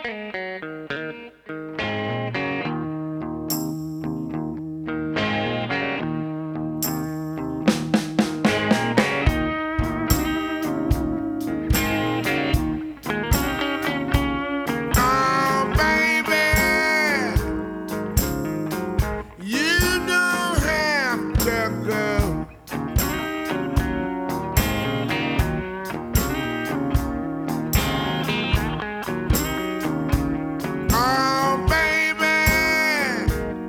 Oh, baby, you don't have to go. Oh, baby,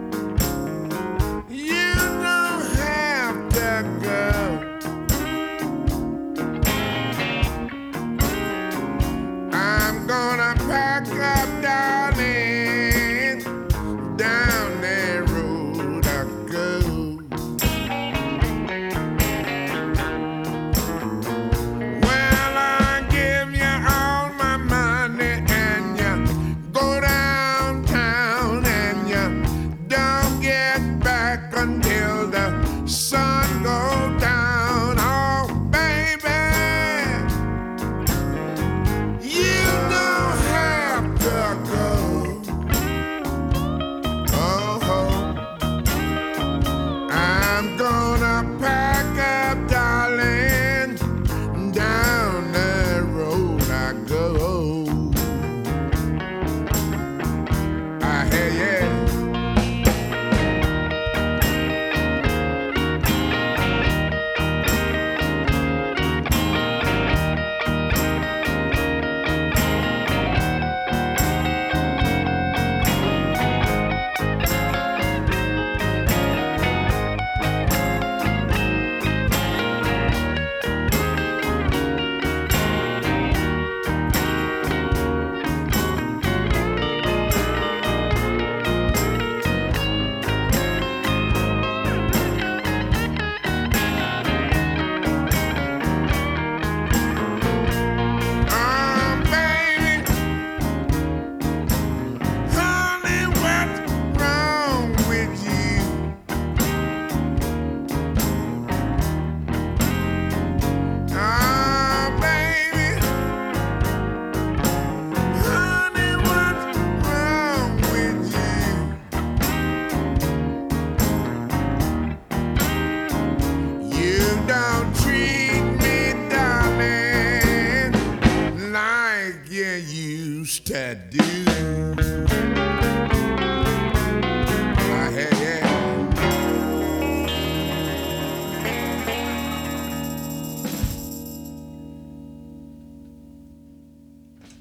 you don't have to go. I'm gonna pack up, darling, down that road I go. Well, I give you all my money and you go downtown and you don't get back until the sun goes down. Oh, baby, you don't have to go. Oh, I'm gonna pack up, darling, down the road I go. I hear yeah. Baby, honey, what's wrong with you? Baby, honey, what's wrong with you? You don't treat me, darling, like you used to do. Yeah.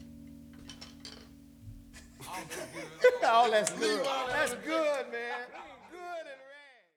Oh, that's good. That's good, man.